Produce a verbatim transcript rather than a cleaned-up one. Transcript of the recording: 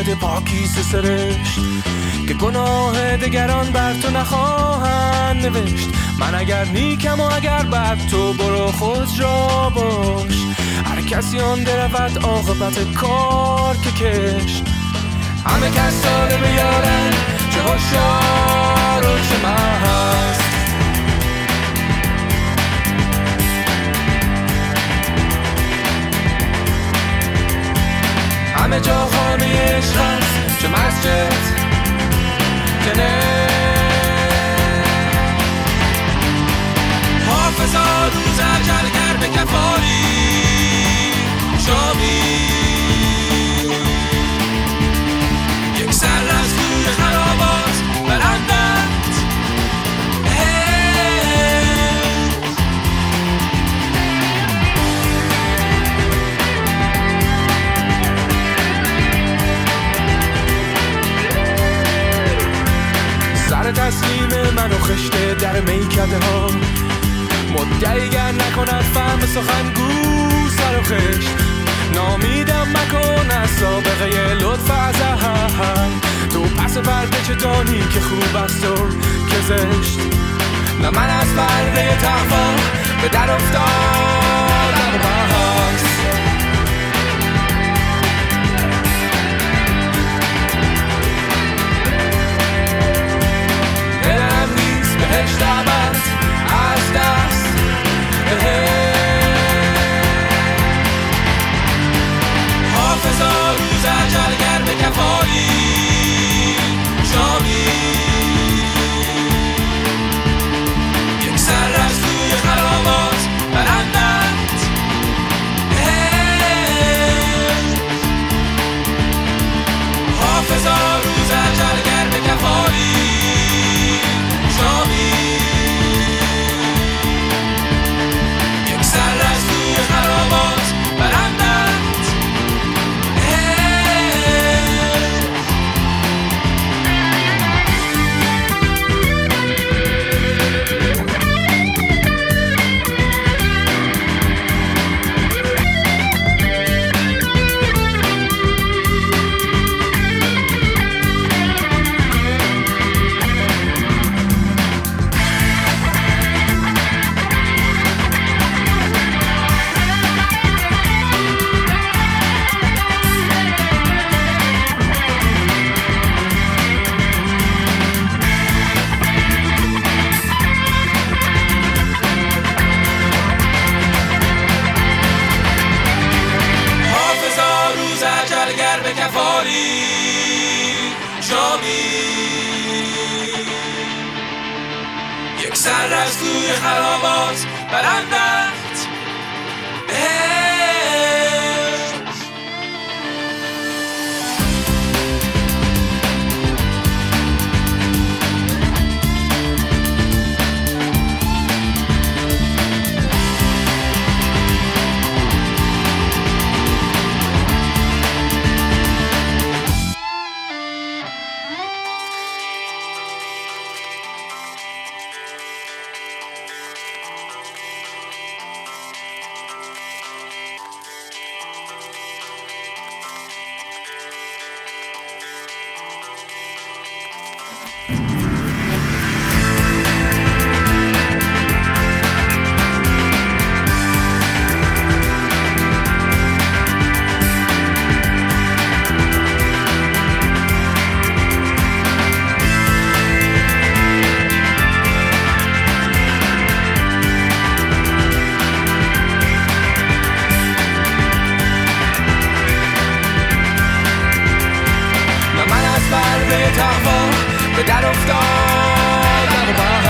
آمده پاکیزه سرشت که گناه دگران بر تو نخواهند نوشت. من اگر نیکم و اگر بد تو برو خود را باش. هر کسی آن درود عاقبت کار که کشت. همه کس ساله بیارن چه هوشیار و چه مست. همه جا خانه عشق هست چه مسجد که نه. حافظا روز اجلگر به کفاری شامی. یک سر از توی خرابات برندت سر تسلیم من و خشته در میکده ها. مدعیگر نکند فهم سخنگو سر و خشت. نامیدم مکن از سابقه لطف ازهم. تو پس پرده چه دانی که خوب است و که زشت. نه من از پرده تقوا به در افتادم بحث. دلم نیست بهشت ابد از دست حافظا روز اجلگر به کفاری شامی. یک سر از توی خرابات برندت حافظا روز اجلگر به کفاری شامی. یک سر از توی خرابات برندت یک سر از توی خرابات برندت به در افتادم